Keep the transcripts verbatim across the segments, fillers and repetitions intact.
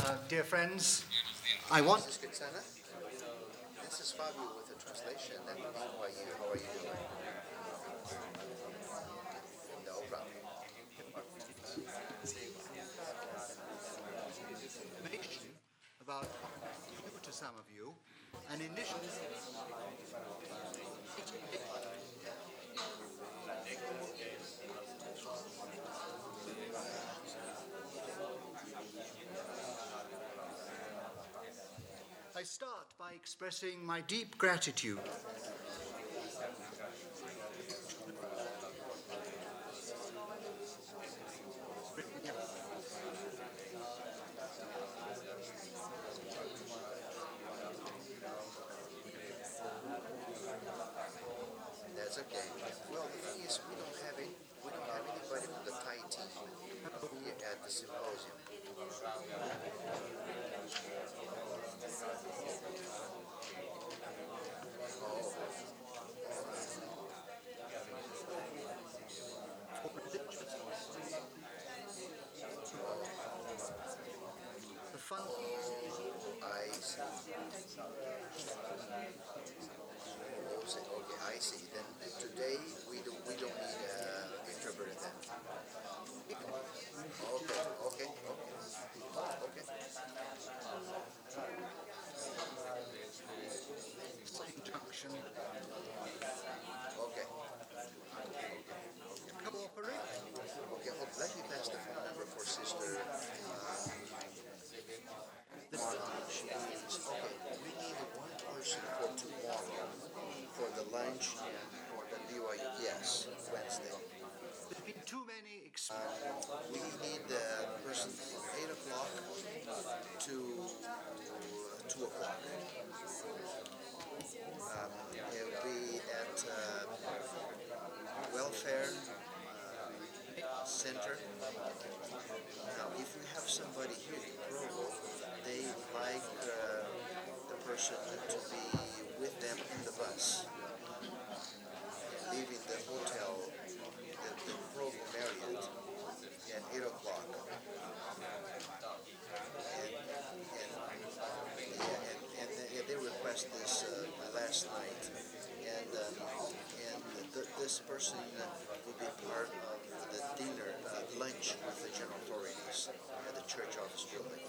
Uh, dear friends, I want. This is Fabio with the translation. And how are you? How are you doing? No problem. Information about new to some of you, an initial. I start by expressing my deep gratitude. That's okay. Well, the thing is, we don't have any, we don't have anybody from the Thai team here at the symposium. The fun. I see. Okay, I see. Then today we don't we don't need an uh, interpreter then. Okay, okay, okay, okay. Injunction. Okay. Cooperate. Okay, hold, let me pass the phone number for Sister uh, Marlon. She needs, okay, we need one person for tomorrow, for the lunch and for the B Y U, yes, Wednesday. There's been too many ex- Uh, we need the person from eight o'clock to uh, two o'clock. Um, it'll be at uh, Welfare uh, Center. Now, if we have somebody here in Provo, they like uh, the person to be with them in the bus, leaving the hotel, the, the Provo Marriott, at eight o'clock. And, and, yeah, and, and they, they request this uh, last night. And, um, and th- this person uh, will be part of the dinner, uh, lunch with the general authorities at the church office building.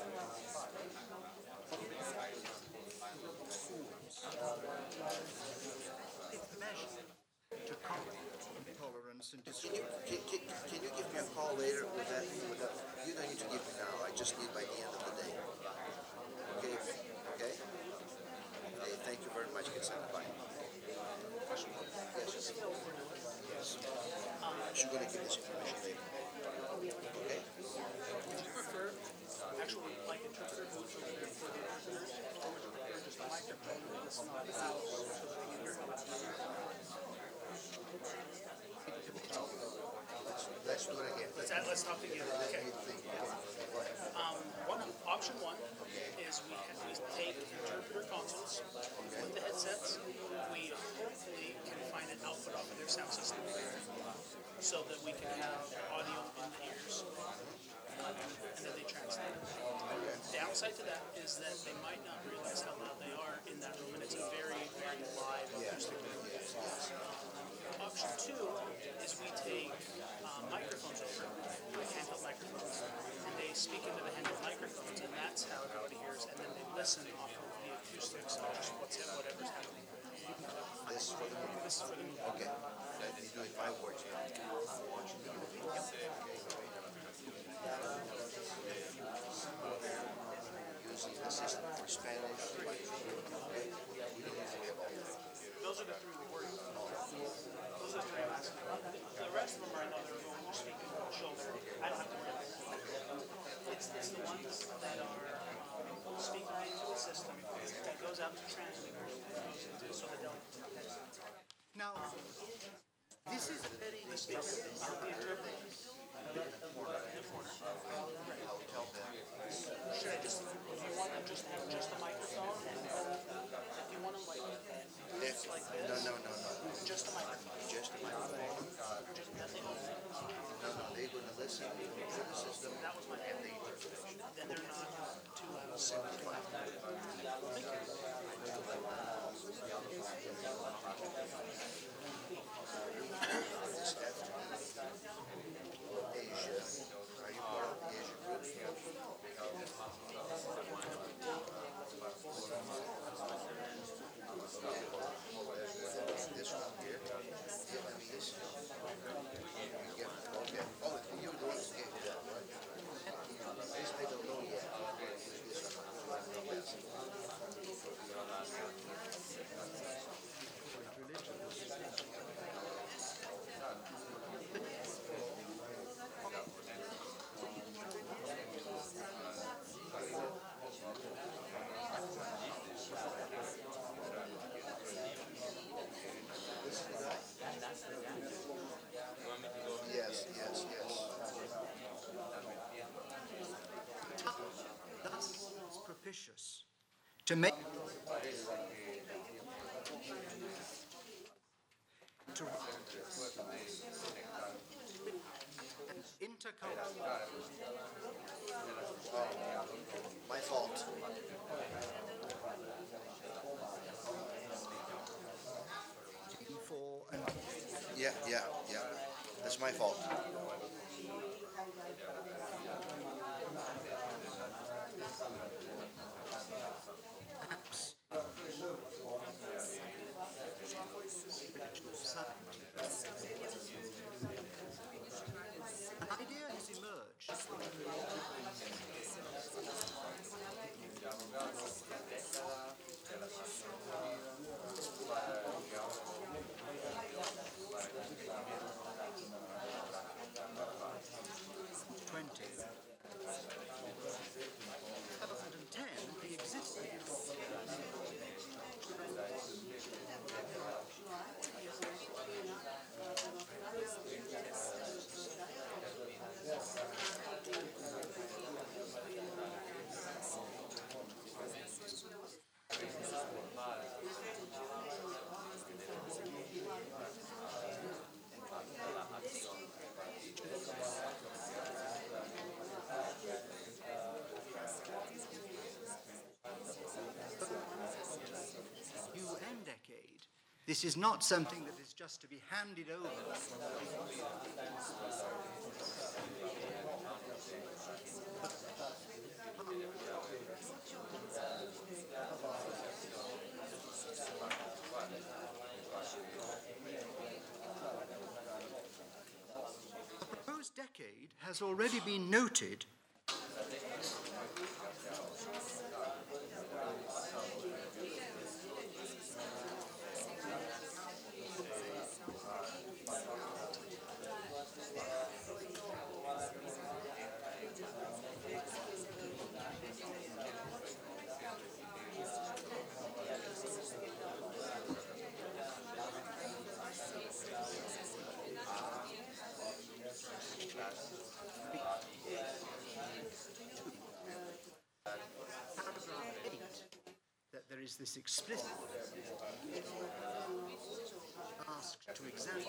to combat intolerance and Can discrimination. you, can, can, can you give me a call later with that? With that? You don't need to give me now. I just need by the end of the day. Okay? Okay? Hey, thank you very much, Kinsana. Bye. Question? Yes. Yes. She's going to give this information later. Okay? Would you prefer actual like interpreter who's over there for the interpreters, or would you prefer just a microphone and listen out loud so that they can hear it? Let's do it again. Let's add, let's talk together. Let Okay. me think. Go ahead. Um, one option one is we have, we take interpreter consoles with the headsets. We hopefully can find an output off of their sound system so that we can have audio in the ears, and then they translate it. Downside to that is that they might not realize how loud they are in that room, and it's a very, very live acoustic room. Option two is we take uh, microphones over, like handheld microphones, and they speak into the handheld microphones, and that's how everybody hears, and then they listen off of the acoustics of just what's whatever's happening. This is for the movie. This is for the movie. Okay. Let me do it by words now. Using the system for Spanish. Okay. We don't usually have all that. Those are the three we work on. Those are the three I'm asking about. The rest of them are another room, speaking shoulder. I don't have to worry about that. It's, it's the ones that are um, speaking into a system that goes out to transmitters so that they'll. Now, this is very The speaker, the interpreter. I'll tell them. Should I just, if you want them just have just a microphone, and if you want them like, If, like no, this, no, no, no. just a microphone. Just a microphone. Just nothing else. No, no, they're going to listen to the system That was my and the interpretation. Then they're not. This afternoon, Asia. Are you part of the Asia group? This one here, Vietnamese. You get, okay. Oh, you the ones gave me that, right? This I don't know yet. This one. Yes. This is the guy? Yes, yes, yes. Thus it's propitious to make to intercultural My fault. for an Yeah, yeah, yeah. That's my fault. perhaps spiritual side. An idea has emerged. Twenty. two thousand ten, the existing. New and decade. This is not something that is just to be handed over. The proposed decade has already been noted. Paragraph eight, that there is this explicit asked to examine.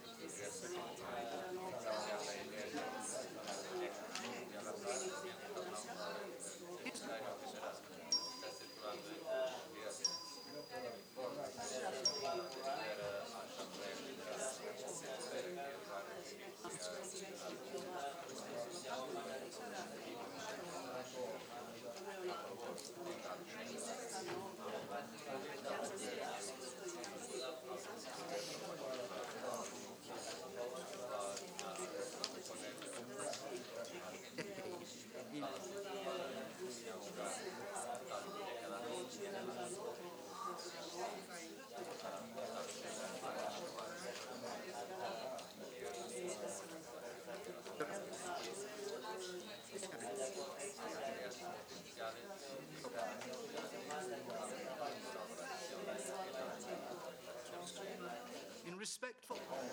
In respectful.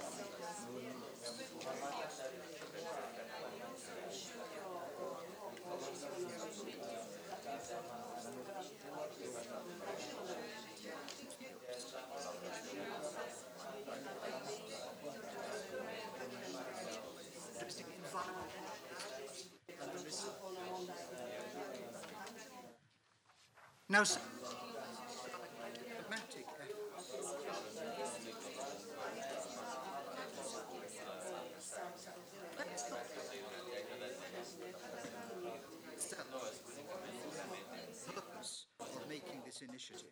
Domestic environment and the risk. Now, pragmatic effort purpose of making this initiative.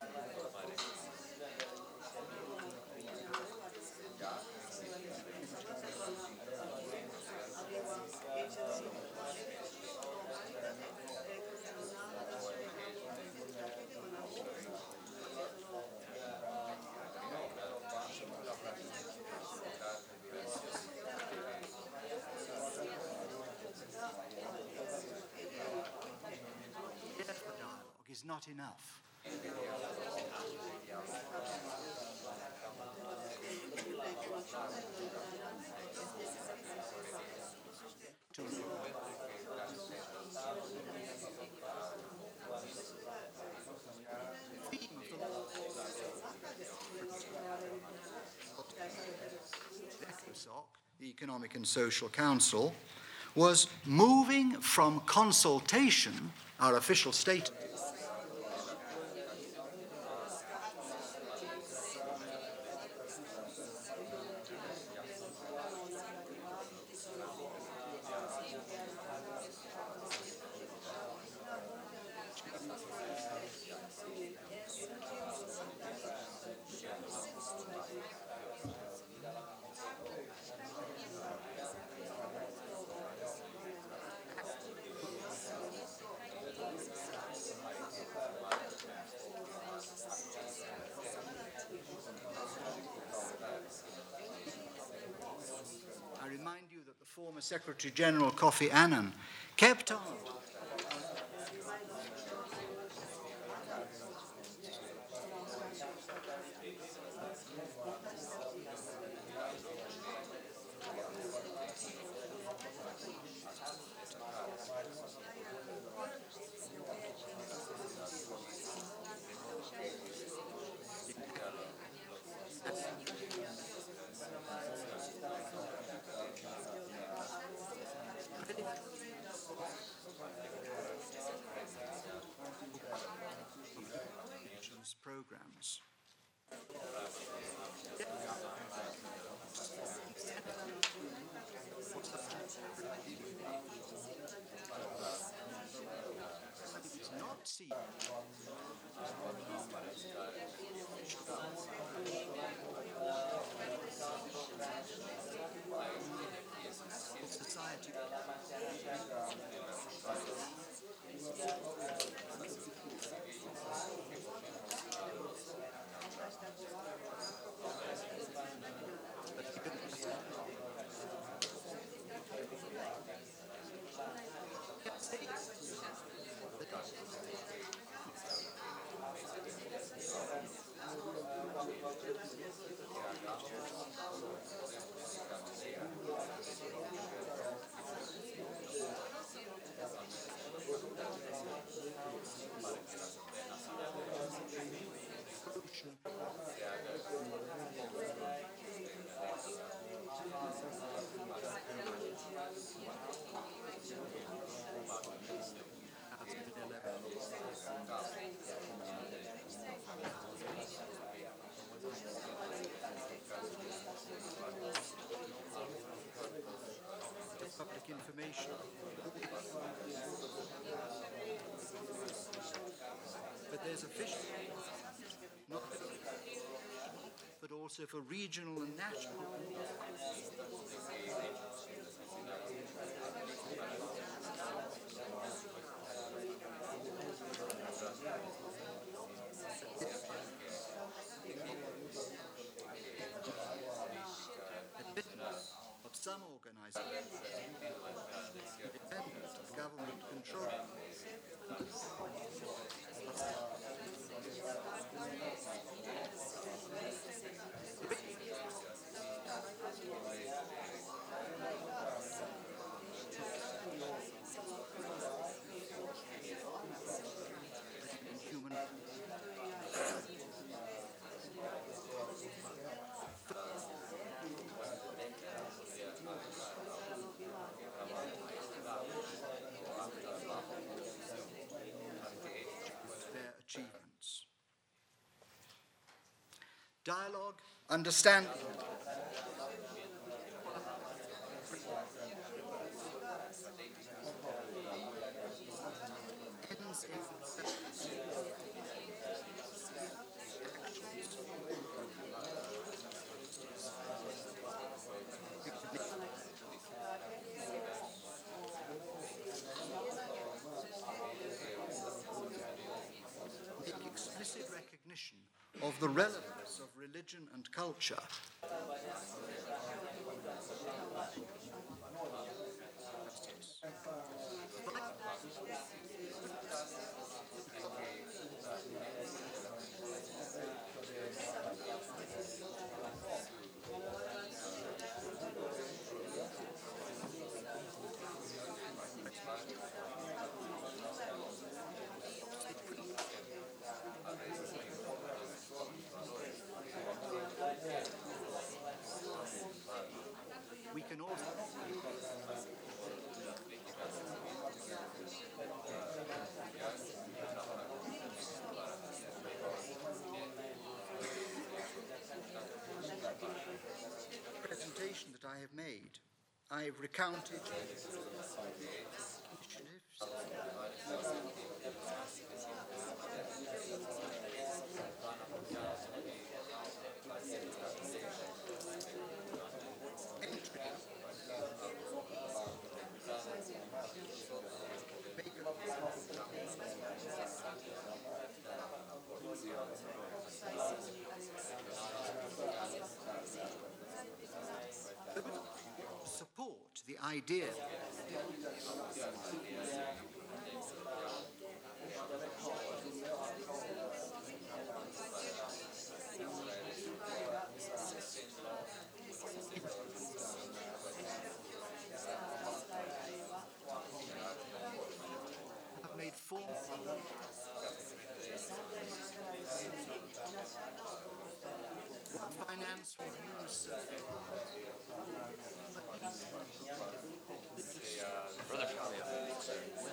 Dialogue is not enough. To ECOSOC, the Economic and Social Council, was moving from consultation, our official state, I remind you that the former Secretary General Kofi Annan kept on programs. It's not seen. Society. Public information. But there's official, not but also for regional and national. Of some organizations, independent of government control. Human their achievements. Dialogue, understanding, ends in make explicit recognition of the relevance of religion and culture. We can also presentation that I have made, I have recounted initiatives. Support the idea have made formal finance reviews. Brother.